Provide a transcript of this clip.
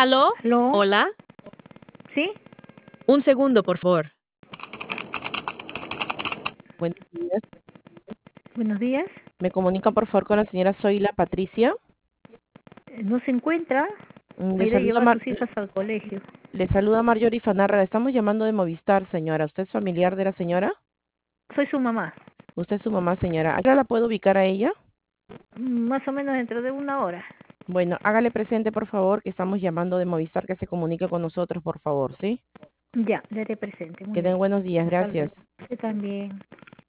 ¿Aló? ¿Aló? ¿Hola? ¿Sí? Un segundo, por favor. Buenos días. Buenos días. Me comunica por favor con la señora Zoila Patricia. ¿No se encuentra? Le Ha ido a saluda, llevar a sus hijas al colegio. le saluda Marjorie Fanarra. Le estamos llamando de Movistar, señora. ¿Usted es familiar de la señora? Soy su mamá. Usted es su mamá, señora. ¿Ahora la puedo ubicar a ella? Más o menos dentro de una hora. Bueno, hágale presente, por favor, que estamos llamando de Movistar, que se comunique con nosotros, por favor, ¿sí? Ya, le haré presente. Muy Que den bien. buenos días. Hasta luego. Gracias. Usted también.